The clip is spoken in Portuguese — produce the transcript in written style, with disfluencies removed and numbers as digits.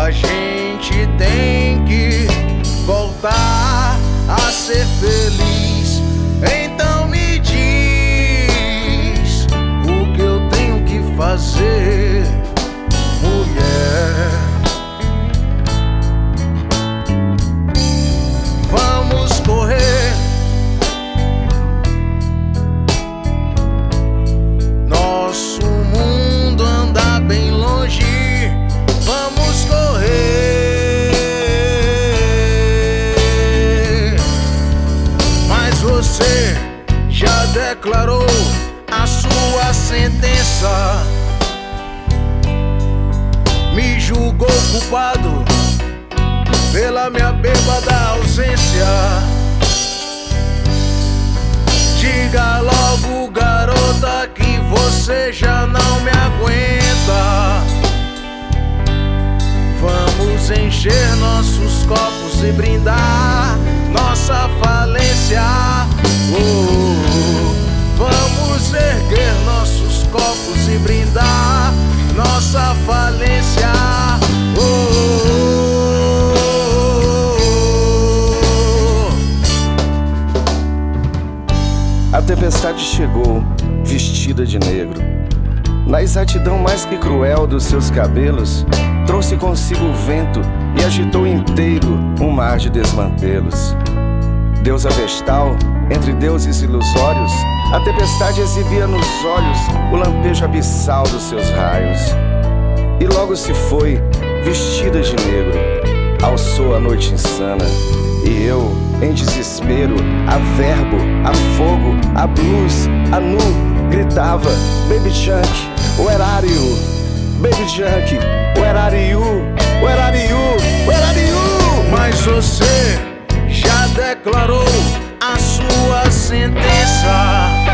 A gente tem que voltar a ser feliz. Então me diz o que eu tenho que fazer, mulher. Vamos correr, nosso mundo anda bem longe. Vamos correr. Mas você já declarou a sua sentença, me julgou culpado pela minha bêbada ausência. Diga logo, garota, que você já não me aguenta. Vamos encher nossos copos e brindar nossa falência. Vamos erguer nossos copos e brindar nossa falência. A tempestade chegou, vestida de negro. Na exatidão mais que cruel dos seus cabelos, trouxe consigo o vento e agitou inteiro um mar de desmantelos. Deusa vestal, entre deuses ilusórios, a tempestade exibia nos olhos o lampejo abissal dos seus raios. E logo se foi, vestida de negro, alçou a noite insana. E eu, em desespero, a verbo, a fogo, a blues, a nu, gritava: Baby Junk, where are you? Baby Junk, where are you? Where are you? Where are you? Mas você já declarou a sua sentença,